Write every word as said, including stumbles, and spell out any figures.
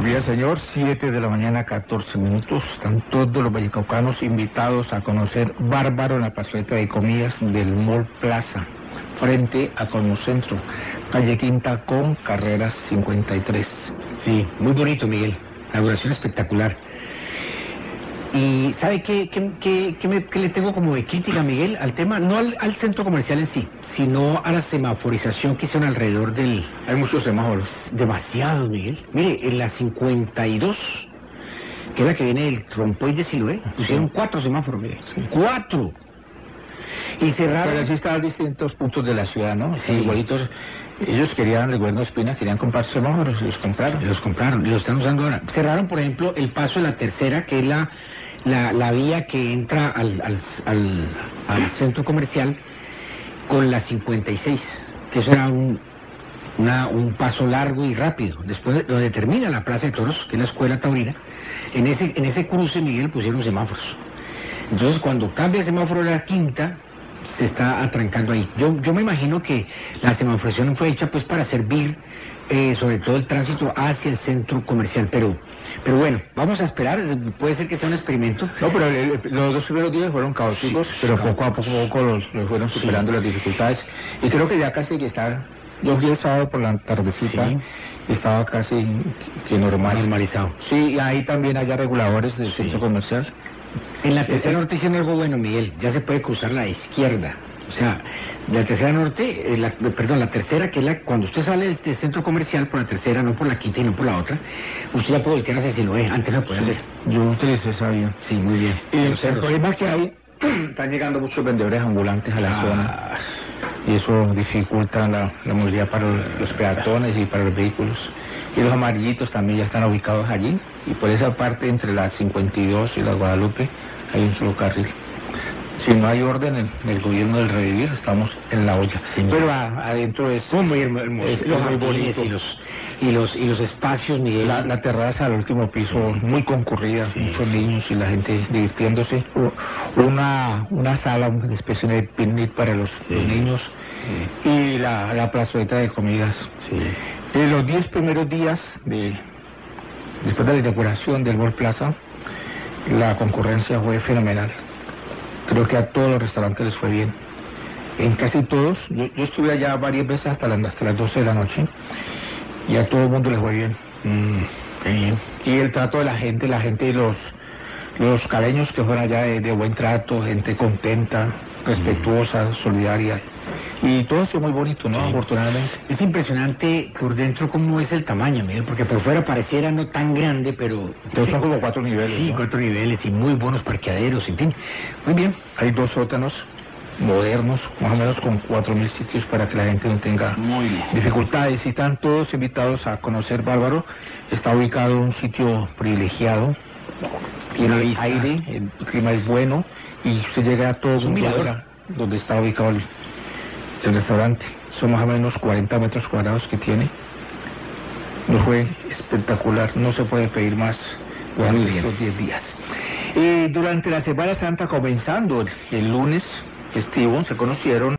Buenos días, señor. Siete de la mañana, catorce minutos. Están todos los vallecaucanos invitados a conocer Bárbaro en la plazoleta de comidas del Mall Plaza, frente a Colmocentro, calle Quinta con carreras cincuenta y tres. Sí, muy bonito, Miguel. Inauguración espectacular. Y ¿sabe qué, qué, qué, qué, me, qué le tengo como de crítica, Miguel, al tema? No al, al centro comercial en sí, sino a la semaforización que hicieron alrededor del... Hay muchos semáforos. Demasiados, Miguel. Mire, en la cincuenta y dos, que es la que viene del Trompoy de Siloé, pusieron sí. cuatro semáforos, Miguel. Sí. ¡Cuatro! Y cerraron... Pero así estaban distintos puntos de la ciudad, ¿no? Sí. Igualitos. Ellos querían, el gobierno de Espina, querían comprar semáforos y los compraron. Y los compraron, y los están usando ahora. Cerraron, por ejemplo, el paso de la tercera, que es la... La, la vía que entra al, al, al, al centro comercial con la cincuenta y seis, que eso era un, una, un paso largo y rápido. Después, donde termina la Plaza de Toros, que es la Escuela Taurina, en ese, en ese cruce, Miguel, pusieron semáforos. Entonces, cuando cambia el semáforo de la quinta, se está atrancando ahí. Yo, yo me imagino que la semaforización fue hecha pues para servir eh, sobre todo el tránsito hacia el centro comercial, pero pero bueno, vamos a esperar, puede ser que sea un experimento. No, pero el, el, los dos primeros días fueron caóticos, sí, pero poco a poco, poco los, los fueron superando sí. las dificultades, y creo que ya casi que está. Yo fui el sábado por la tardecita, sí. estaba casi que normal. Normalizado. Sí, y ahí también hay reguladores del sí. centro comercial. En la tercera norte hicieron algo bueno, Miguel, ya se puede cruzar la izquierda. O sea, la tercera norte, la, perdón, la tercera, que es la, cuando usted sale del centro comercial por la tercera, no por la quinta y no por la otra, usted ya puede voltear hacia Siloé, antes no lo podía sí. hacer. Yo utilicé esa vía. Sí, muy bien. Y el, el problema es que hay, están llegando muchos vendedores ambulantes a la ah. zona, y eso dificulta la, la movilidad para los peatones y para los vehículos. Y los amarillitos también ya están ubicados allí, y por esa parte entre la cincuenta y dos y la Guadalupe hay un solo carril. Si no hay orden en el gobierno del Revivir, estamos en la olla. Sí, pero a, adentro es muy, muy hermoso, es, es muy bonito. Y los, y los, y los espacios, Miguel. La, la terraza al último piso, sí. muy concurrida, sí, muchos sí. niños y la gente divirtiéndose. Una, una sala, una especie de picnic para los, sí. los niños, sí. y la, la plazoleta de comidas. Sí. En los diez primeros días, de después de la inauguración del Mall Plaza, la concurrencia fue fenomenal. Creo que a todos los restaurantes les fue bien. En casi todos, yo, yo estuve allá varias veces hasta las, hasta las doce de la noche, y a todo el mundo les fue bien. Mm, qué bien. Y el trato de la gente, la gente y los, los caleños que fueron allá de, de buen trato, gente contenta, respetuosa, mm. solidaria. Y todo ha sido muy bonito, ¿no? Sí. Afortunadamente. Es impresionante por dentro cómo es el tamaño, Miguel, porque por fuera pareciera no tan grande, pero... Pero son como cuatro niveles, Sí, ¿no? cuatro niveles y muy buenos parqueaderos, en fin. Muy bien. Hay dos sótanos modernos, más o menos con cuatro mil sitios para que la gente no tenga muy bien. dificultades. Y están todos invitados a conocer Bárbaro. Está ubicado en un sitio privilegiado. Tiene aire, el clima es bueno, y usted llega a todo un mirador donde está ubicado el... el restaurante. Son más o menos cuarenta metros cuadrados que tiene. Nos fue espectacular, no se puede pedir más durante estos diez días. Y durante la Semana Santa, comenzando el lunes festivo, se conocieron